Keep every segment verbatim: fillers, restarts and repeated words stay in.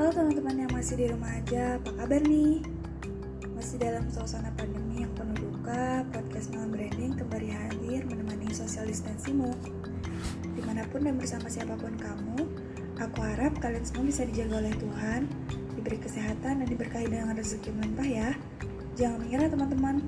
Halo teman-teman yang masih di rumah aja, apa kabar nih? Masih dalam suasana pandemi yang penuh duka, podcast Malam Branding kembali hadir menemani social distancingmu. Dimanapun dan bersama siapapun kamu, aku harap kalian semua bisa dijaga oleh Tuhan, diberi kesehatan dan diberkahi dengan rezeki melimpah ya. Jangan menyerah teman-teman.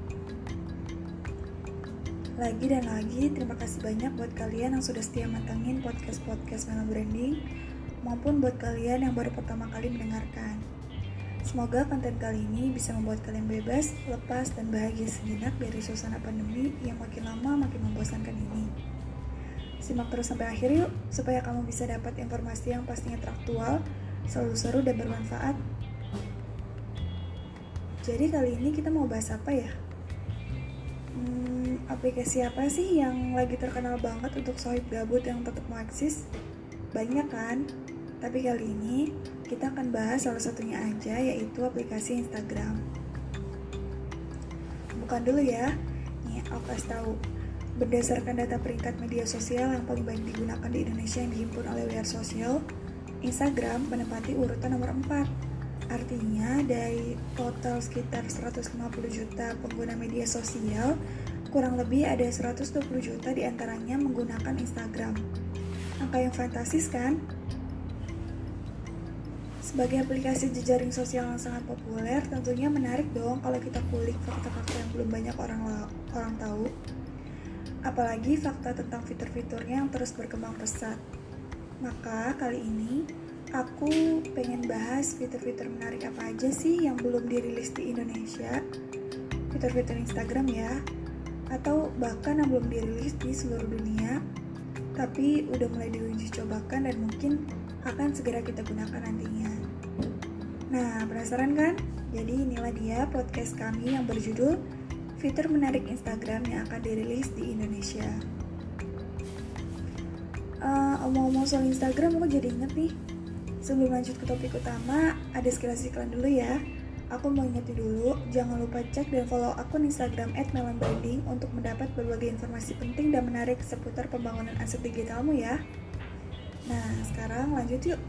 Lagi dan lagi, terima kasih banyak buat kalian yang sudah setia mantengin podcast-podcast Malam Branding, maupun buat kalian yang baru pertama kali mendengarkan. Semoga konten kali ini bisa membuat kalian bebas, lepas, dan bahagia sejenak dari suasana pandemi yang makin lama makin membosankan ini. Simak terus sampai akhir yuk, supaya kamu bisa dapat informasi yang pastinya teraktual, selalu seru dan bermanfaat. Jadi kali ini kita mau bahas apa ya? Hmm, aplikasi apa sih yang lagi terkenal banget untuk sohib gabut yang tetap mau eksis? Banyak kan? Tapi kali ini kita akan bahas salah satunya aja, yaitu aplikasi Instagram. Bukan dulu ya, nih aku kasih tahu. Berdasarkan data peringkat media sosial yang paling banyak digunakan di Indonesia yang dihimpun oleh W R Social, Instagram menempati urutan nomor empat. Artinya dari total sekitar seratus lima puluh juta pengguna media sosial, kurang lebih ada seratus dua puluh juta diantaranya menggunakan Instagram. Angka yang fantastis kan? Sebagai aplikasi jejaring sosial yang sangat populer, tentunya menarik dong kalau kita kulik fakta-fakta yang belum banyak orang orang tahu. Apalagi fakta tentang fitur-fiturnya yang terus berkembang pesat. Maka kali ini aku pengen bahas fitur-fitur menarik apa aja sih yang belum dirilis di Indonesia, fitur-fitur Instagram ya, atau bahkan yang belum dirilis di seluruh dunia, tapi udah mulai diuji cobakan dan mungkin akan segera kita gunakan nantinya. Nah, penasaran kan? Jadi inilah dia podcast kami yang berjudul Fitur Menarik Instagram yang akan dirilis di Indonesia. Uh, Omong-omong soal Instagram, aku jadi inget nih. Sebelum lanjut ke topik utama, ada sekilas iklan dulu ya. Aku mau ingetin dulu, jangan lupa cek dan follow akun Instagram et melon branding untuk mendapat berbagai informasi penting dan menarik seputar pembangunan aset digitalmu ya. Nah, sekarang lanjut yuk.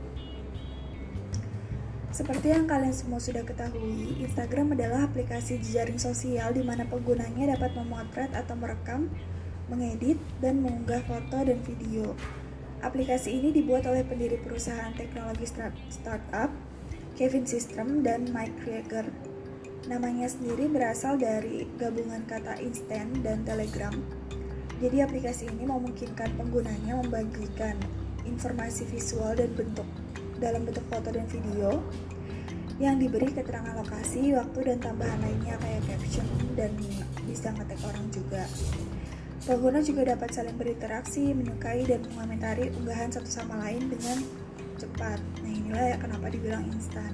Seperti yang kalian semua sudah ketahui, Instagram adalah aplikasi jejaring sosial di mana penggunanya dapat memotret atau merekam, mengedit, dan mengunggah foto dan video. Aplikasi ini dibuat oleh pendiri perusahaan teknologi startup, Kevin Systrom dan Mike Krieger. Namanya sendiri berasal dari gabungan kata instant dan telegram. Jadi aplikasi ini memungkinkan penggunanya membagikan informasi visual dan bentuk dalam bentuk foto dan video yang diberi keterangan lokasi, waktu, dan tambahan lainnya kayak caption dan bisa ngetek orang juga. Pengguna juga dapat saling berinteraksi, menyukai, dan mengomentari unggahan satu sama lain dengan cepat. Nah inilah ya kenapa dibilang instan.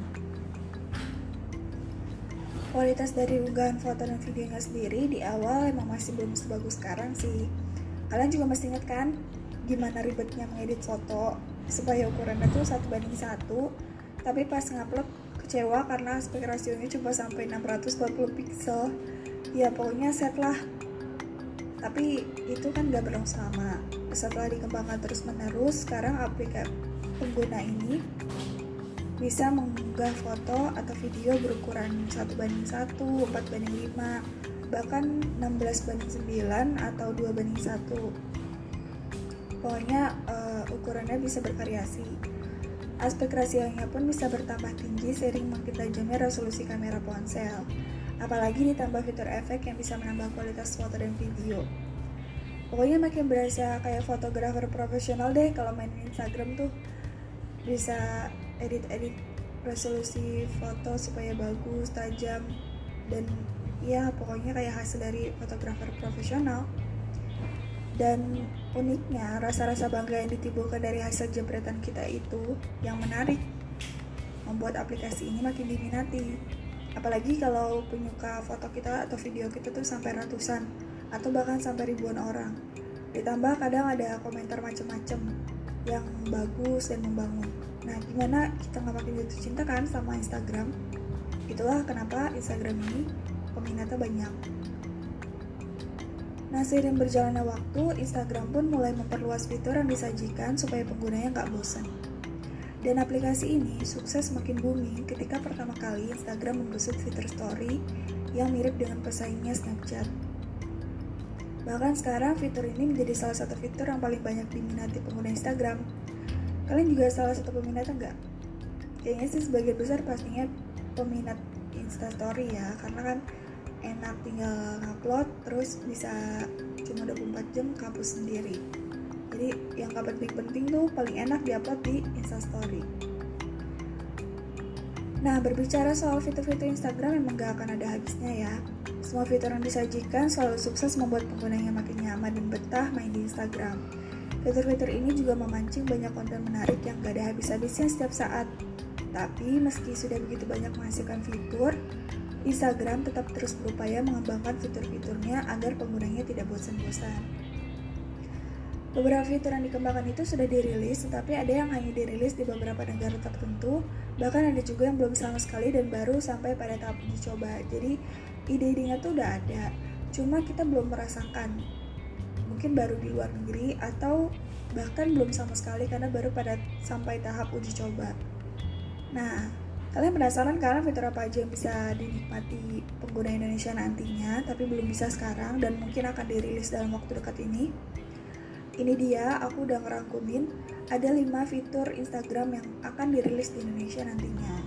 Kualitas dari unggahan foto dan videonya sendiri di awal emang masih belum sebagus sekarang sih. Kalian juga masih ingat kan gimana ribetnya mengedit foto supaya ukurannya tuh satu banding satu, tapi pas ngupload kecewa karena aspek rasionya cuma sampai enam ratus empat puluh pixel. Ya pokoknya set lah. Tapi itu kan gak berlangsung lama. Setelah dikembangkan terus menerus, sekarang aplikasi pengguna ini bisa mengunggah foto atau video berukuran satu banding satu, empat banding lima, bahkan enam belas banding sembilan atau dua banding satu. Pokoknya uh, ukurannya bisa bervariasi. Aspek rasionya pun bisa bertambah tinggi seiring makin tajamnya resolusi kamera ponsel. Apalagi ditambah fitur efek yang bisa menambah kualitas foto dan video. Pokoknya makin berasa kayak fotografer profesional deh kalau main Instagram tuh. Bisa edit-edit resolusi foto supaya bagus, tajam, dan ya pokoknya kayak hasil dari fotografer profesional. Dan uniknya, rasa-rasa bangga yang ditimbulkan dari hasil jepretan kita itu yang menarik, membuat aplikasi ini makin diminati. Apalagi kalau penyuka foto kita atau video kita tuh sampai ratusan atau bahkan sampai ribuan orang. Ditambah kadang ada komentar macam-macam yang bagus dan membangun. Nah, gimana kita nggak makin jatuh cinta kan sama Instagram? Itulah kenapa Instagram ini peminatnya banyak. Nah, seiring berjalannya waktu, Instagram pun mulai memperluas fitur yang disajikan supaya penggunanya nggak bosan. Dan aplikasi ini sukses makin booming ketika pertama kali Instagram menggusur fitur story yang mirip dengan pesaingnya Snapchat. Bahkan sekarang fitur ini menjadi salah satu fitur yang paling banyak diminati pengguna Instagram. Kalian juga salah satu peminatnya nggak? Kayaknya sih sebagian besar pastinya peminat Instastory ya, karena kan enak tinggal ngupload terus bisa cuma dua puluh empat jam kehapus sendiri. Jadi yang gak penting-penting tuh paling enak diupload di Instastory. Nah, berbicara soal fitur-fitur Instagram memang gak akan ada habisnya ya. Semua fitur yang disajikan selalu sukses membuat penggunanya makin nyaman dan betah main di Instagram. Fitur-fitur ini juga memancing banyak konten menarik yang gak ada habis-habisnya setiap saat. Tapi meski sudah begitu banyak menghasilkan fitur, Instagram tetap terus berupaya mengembangkan fitur-fiturnya agar penggunanya tidak bosan-bosan. Beberapa fitur yang dikembangkan itu sudah dirilis, tetapi ada yang hanya dirilis di beberapa negara tertentu, bahkan ada juga yang belum sama sekali dan baru sampai pada tahap uji coba. Jadi ide-idenya tuh udah ada, cuma kita belum merasakan. Mungkin baru di luar negeri atau bahkan belum sama sekali karena baru pada sampai tahap uji coba. Nah, kalian penasaran kan fitur apa aja yang bisa dinikmati pengguna Indonesia nantinya, tapi belum bisa sekarang dan mungkin akan dirilis dalam waktu dekat ini? Ini dia, aku udah ngerangkumin ada lima fitur Instagram yang akan dirilis di Indonesia nantinya.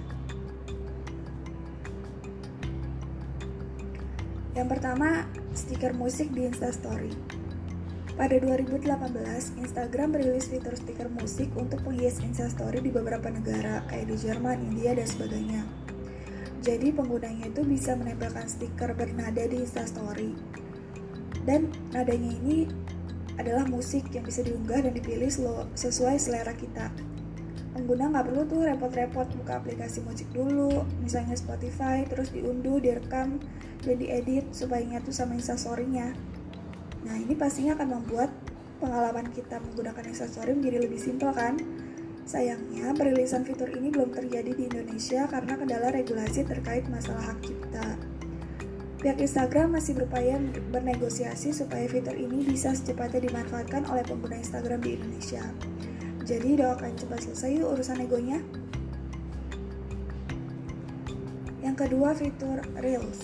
Yang pertama, stiker musik di Instastory. Pada dua ribu delapan belas, Instagram merilis fitur stiker musik untuk penghias Instastory di beberapa negara, kayak di Jerman, India, dan sebagainya. Jadi pengunggahnya itu bisa menempelkan stiker bernada di Instastory. Dan nadanya ini adalah musik yang bisa diunggah dan dipilih sesuai selera kita. Pengguna nggak perlu tuh repot-repot buka aplikasi musik dulu, misalnya Spotify, terus diunduh, direkam, dan diedit supaya nyatu sama Instastory-nya. Nah, ini pastinya akan membuat pengalaman kita menggunakan Instastory menjadi lebih simpel kan? Sayangnya, perilisan fitur ini belum terjadi di Indonesia karena kendala regulasi terkait masalah hak cipta. Pihak Instagram masih berupaya bernegosiasi supaya fitur ini bisa secepatnya dimanfaatkan oleh pengguna Instagram di Indonesia. Jadi doakan cepat selesai yuk urusan negonya. Yang kedua, fitur Reels.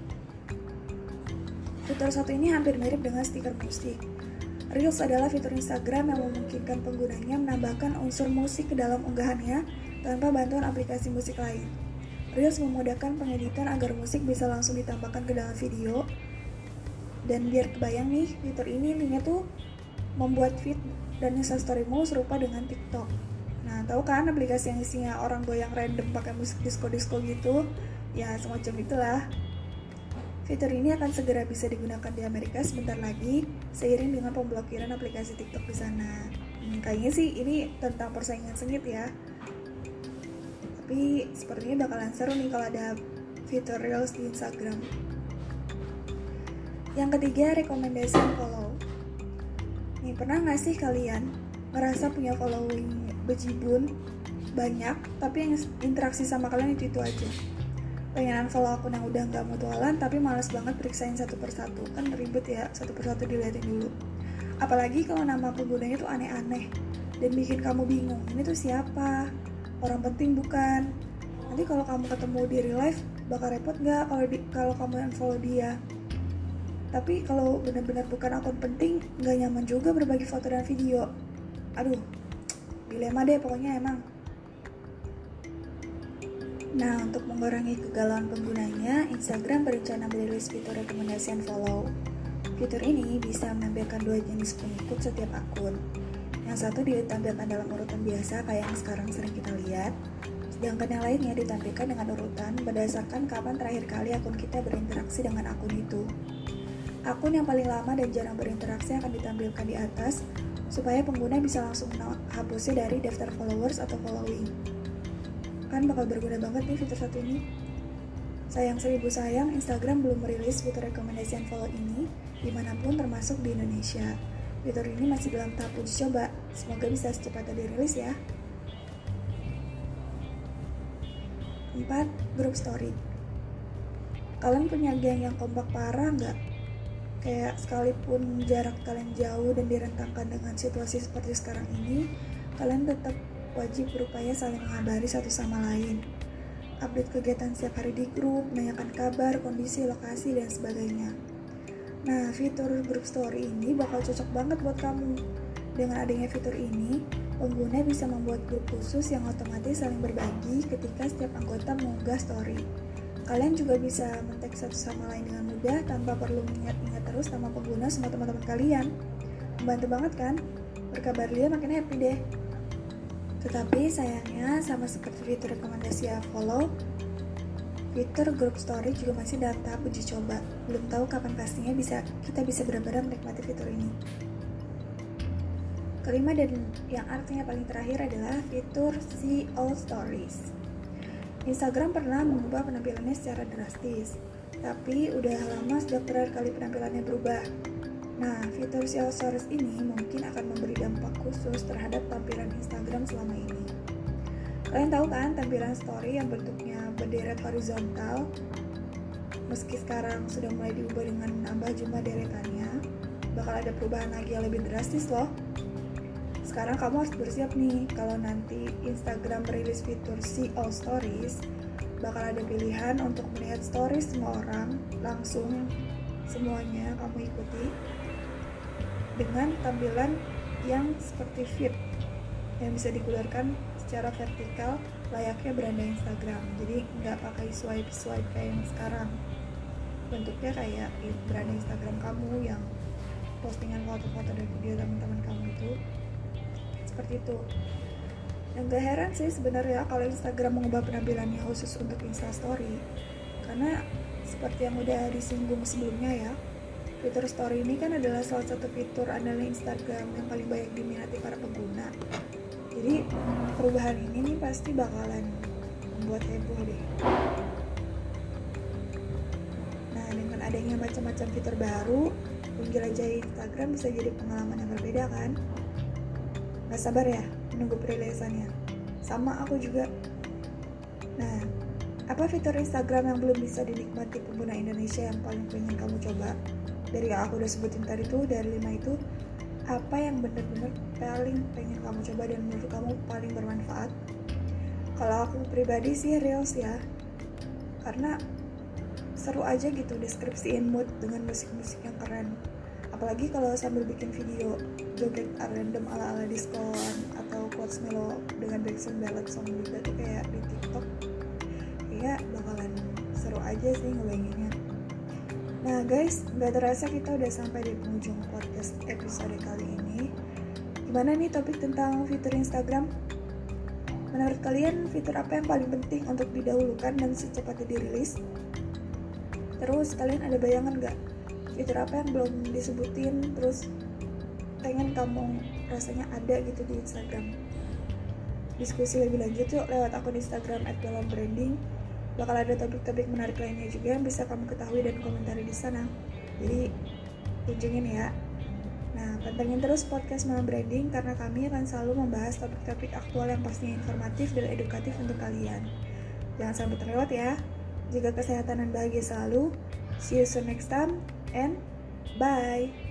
Fitur satu ini hampir mirip dengan stiker musik. Reels adalah fitur Instagram yang memungkinkan penggunanya menambahkan unsur musik ke dalam unggahannya tanpa bantuan aplikasi musik lain. Reels memudahkan pengeditan agar musik bisa langsung ditambahkan ke dalam video. Dan biar kebayang nih, fitur ini intinya tuh membuat feed dan Instastory-mu serupa dengan TikTok. Nah, tahu kan aplikasi yang isinya orang goyang random pakai musik disco-disco gitu? Ya, semacam itulah. Fitur ini akan segera bisa digunakan di Amerika sebentar lagi, seiring dengan pemblokiran aplikasi TikTok di sana. Hmm, kayaknya sih ini tentang persaingan sengit ya. Tapi sepertinya bakalan seru nih kalau ada fitur Reels di Instagram. Yang ketiga, rekomendasi follow. Nih, pernah gak sih kalian ngerasa punya following bejibun banyak, tapi yang interaksi sama kalian itu-itu aja? Pengen unfollow akun yang udah gak mutualan, tapi males banget periksain satu persatu. Kan ribet ya, satu persatu dilihatin dulu. Apalagi kalau nama penggunanya tuh aneh-aneh dan bikin kamu bingung, ini tuh siapa? Orang penting bukan. Nanti kalau kamu ketemu di real life bakal repot nggak kalau di, kalau kamu unfollow dia. Tapi kalau benar-benar bukan akun penting, nggak nyaman juga berbagi foto dan video. Aduh, dilema deh pokoknya emang. Nah, untuk mengurangi kegalauan penggunanya, Instagram berencana merilis fitur rekomendasi follow. Fitur ini bisa menampilkan dua jenis pengikut setiap akun. Yang satu ditampilkan dalam urutan biasa kayak yang sekarang sering kita lihat, sedangkan yang lainnya ditampilkan dengan urutan berdasarkan kapan terakhir kali akun kita berinteraksi dengan akun itu. Akun yang paling lama dan jarang berinteraksi akan ditampilkan di atas, supaya pengguna bisa langsung menghapusnya dari daftar followers atau following. Kan bakal berguna banget nih fitur satu ini. Sayang seribu sayang, Instagram belum merilis fitur rekomendasi follow ini dimanapun termasuk di Indonesia. Fitur ini masih dalam tahap uji coba, semoga bisa secepatnya dirilis ya. Empat, grup story. Kalian punya geng yang kompak parah nggak? Kayak sekalipun jarak kalian jauh dan direntangkan dengan situasi seperti sekarang ini, kalian tetap wajib berupaya saling mengabari satu sama lain. Update kegiatan setiap hari di grup, menanyakan kabar, kondisi, lokasi, dan sebagainya. Nah, fitur group story ini bakal cocok banget buat kamu. Dengan adanya fitur ini, pengguna bisa membuat grup khusus yang otomatis saling berbagi ketika setiap anggota mengunggah story. Kalian juga bisa men-tag satu sama lain dengan mudah tanpa perlu mengingat-ingat terus nama pengguna sama teman-teman kalian. Membantu banget kan? Berkabar dia makin happy deh. Tetapi sayangnya sama seperti fitur rekomendasi ya follow, fitur group story juga masih dalam tahap uji coba. Belum tahu kapan pastinya bisa kita bisa benar-benar menikmati fitur ini. Kelima dan yang artinya paling terakhir adalah fitur See All Stories. Instagram pernah mengubah penampilannya secara drastis, tapi udah lama sejak terakhir kali penampilannya berubah. Nah, fitur See All Stories ini mungkin akan memberi dampak khusus terhadap tampilan Instagram selama ini. Kalian tahu kan tampilan story yang bentuknya berderet horizontal, meski sekarang sudah mulai diubah dengan menambah jumlah deretannya, bakal ada perubahan lagi yang lebih drastis loh. Sekarang kamu harus bersiap nih, kalau nanti Instagram merilis fitur See All Stories, bakal ada pilihan untuk melihat stories semua orang, langsung semuanya kamu ikuti, dengan tampilan yang seperti feed, yang bisa dikeluarkan secara vertikal layaknya beranda Instagram. Jadi nggak pakai swipe-swipe kayak yang sekarang. Bentuknya kayak beranda Instagram kamu yang postingan foto-foto dan video teman-teman kamu itu seperti itu. Dan gak heran sih sebenarnya kalau Instagram mengubah penampilannya khusus untuk Instastory, karena seperti yang udah disinggung sebelumnya ya, fitur story ini kan adalah salah satu fitur andalan Instagram yang paling banyak diminati para pengguna. Jadi perubahan ini nih pasti bakalan membuat heboh deh. Nah, dengan adanya macam-macam fitur baru, menjelajahi Instagram bisa jadi pengalaman yang berbeda kan? Gak sabar ya menunggu perilisannya. Sama aku juga. Nah, apa fitur Instagram yang belum bisa dinikmati pengguna Indonesia yang paling pengen kamu coba? Dari yang aku udah sebutin tadi tuh, dari lima itu, apa yang benar-benar paling pengen kamu coba dan menurut kamu paling bermanfaat? Kalau aku pribadi sih Reels ya, karena seru aja gitu deskripsiin mood dengan musik-musik yang keren. Apalagi kalau sambil bikin video joget random ala-ala diskon atau quotes melo dengan backsound ballad song juga tuh kayak di TikTok, ya bakalan seru aja sih ngebayanginnya. Nah guys, gak terasa kita udah sampai di penghujung podcast episode kali ini. Gimana nih topik tentang fitur Instagram? Menurut kalian fitur apa yang paling penting untuk didahulukan dan secepatnya dirilis? Terus kalian ada bayangan gak fitur apa yang belum disebutin terus pengen kamu rasanya ada gitu di Instagram? Diskusi lebih lanjut yuk lewat akun Instagram at galau branding. Bakal ada topik-topik menarik lainnya juga yang bisa kamu ketahui dan komentari di sana. Jadi kunjungin ya. Nah, pantengin terus podcast Malam Branding karena kami akan selalu membahas topik-topik aktual yang pastinya informatif dan edukatif untuk kalian. Jangan sampai terlewat ya. Jaga kesehatan dan bahagia selalu. See you soon next time and bye.